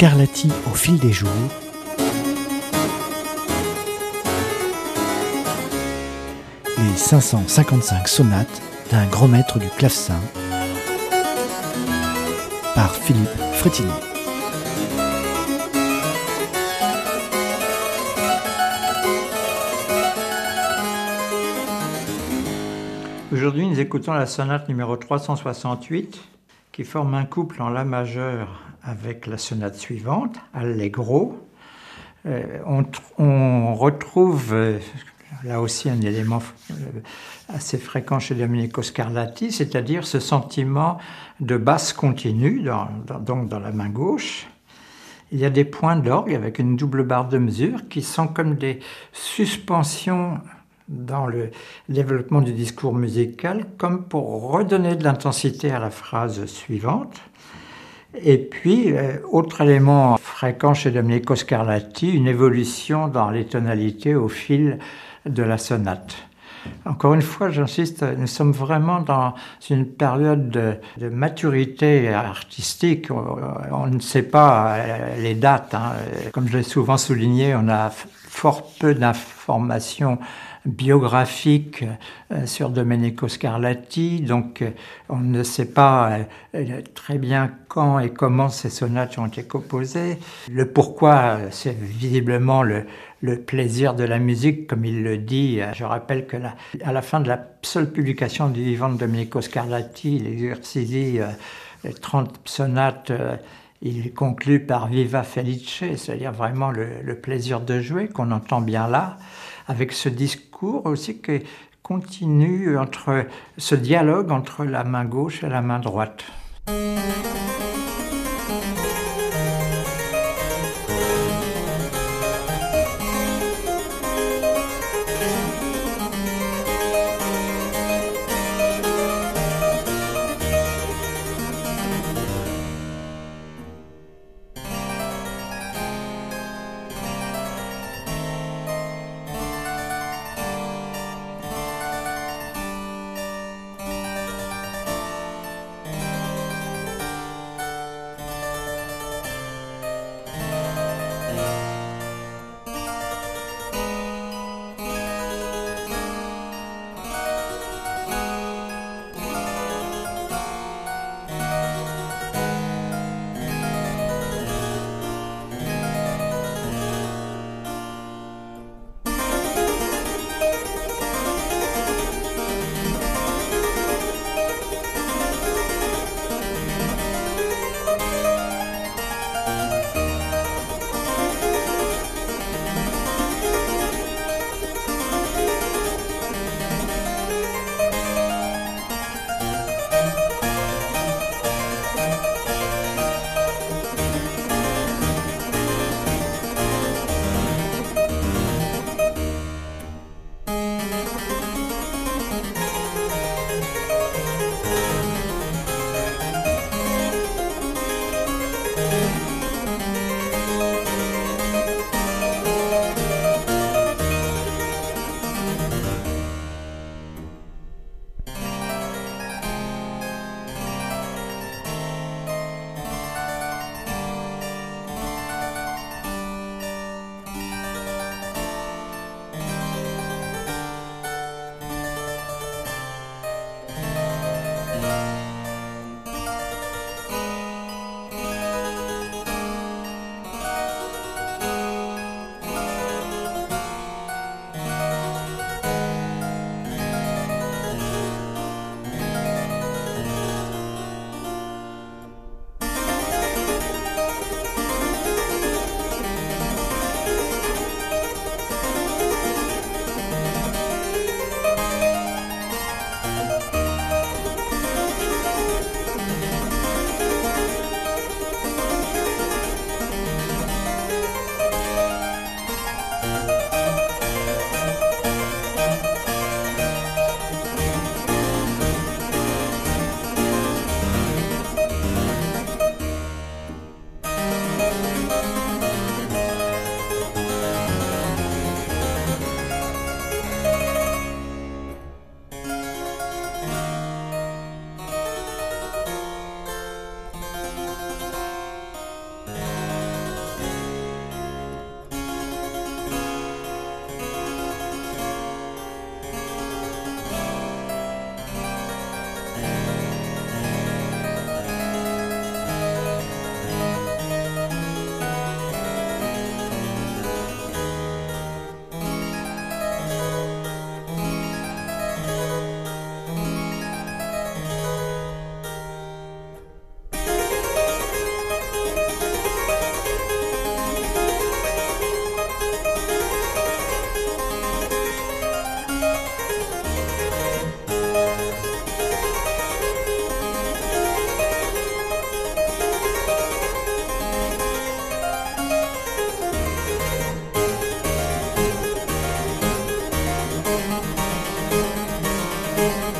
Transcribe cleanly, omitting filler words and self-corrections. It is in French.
Scarlatti au fil des jours. Les 555 sonates d'un grand maître du clavecin par Philippe Frétinier. Aujourd'hui, nous écoutons la sonate numéro 368 qui forme un couple en La majeur avec la sonate suivante, Allegro. On retrouve là aussi un élément assez fréquent chez Domenico Scarlatti, c'est-à-dire ce sentiment de basse continue, donc dans la main gauche. Il y a des points d'orgue avec une double barre de mesure qui sont comme des suspensions dans le développement du discours musical, comme pour redonner de l'intensité à la phrase suivante. Et puis, autre élément fréquent chez Domenico Scarlatti, une évolution dans les tonalités au fil de la sonate. Encore une fois, j'insiste, nous sommes vraiment dans une période de maturité artistique. On ne sait pas les dates. Comme je l'ai souvent souligné, on a fort peu d'informations biographiques sur Domenico Scarlatti, donc on ne sait pas très bien quand et comment ces sonates ont été composées. Le pourquoi, c'est visiblement le plaisir de la musique, comme il le dit. Je rappelle que à la fin de la seule publication du vivant de Domenico Scarlatti, l'exercice 30 sonates, il conclut par Viva Felice, c'est-à-dire vraiment le plaisir de jouer, qu'on entend bien là, avec ce discours aussi qui continue entre ce dialogue entre la main gauche et la main droite. Thank you.